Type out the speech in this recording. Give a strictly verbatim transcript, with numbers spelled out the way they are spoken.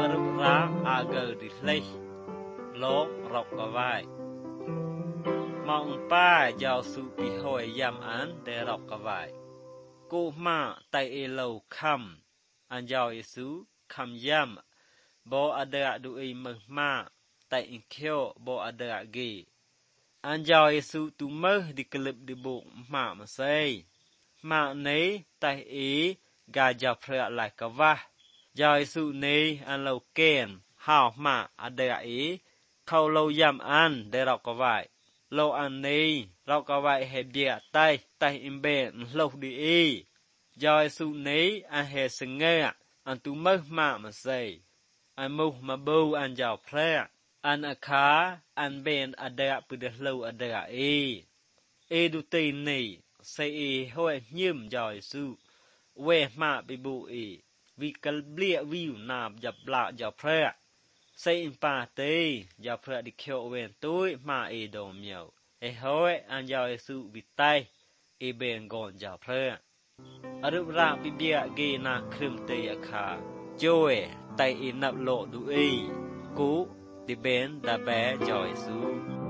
รุระอาเกอดิเลโลกรบกวายมองป้ายาวสุปิหอยยามอันได้รบกวายกูมาไตเอโลคำอันยาวเยซูคำยำบ่อเดะดูอีมึงมาไตอิงเขียวบ่อเดะเกอันยาวเยซูตุมือดิกลิบดิบุมามาเซมาเนไตเอกาจาเพลไหลกวะยาวเยซูเนอันเราเกนหาวมาอเดะเอเขาเรายำอันได้รบกวายเราอันนี้เรากวายเฮเบียไตไตอิมเบนเราดีเอยาวเยซูเนอันเฮสเงะอันตุมือมามาเซอันมุมาบูอันยาวเพลอันอาคาอันเบนอเดะปุเดลาอเดะเอเอดูตีนี่เซเอห้อยยืมยาวเยซูเวมาบิบูเอวิกลเบลียวิวนาบจับละยาวเพลเซอินปาเตยาวเพลดิเคียวเวนตุยมาเอดอมเมียวเอห้อยอันยาวเยซูวิไตเอเบนกอนยาวเพลอรุราบิเบียเกนาครึมเตยคาโจเอไตอินับโลดูเอกูดิเบนดาเบจอยซู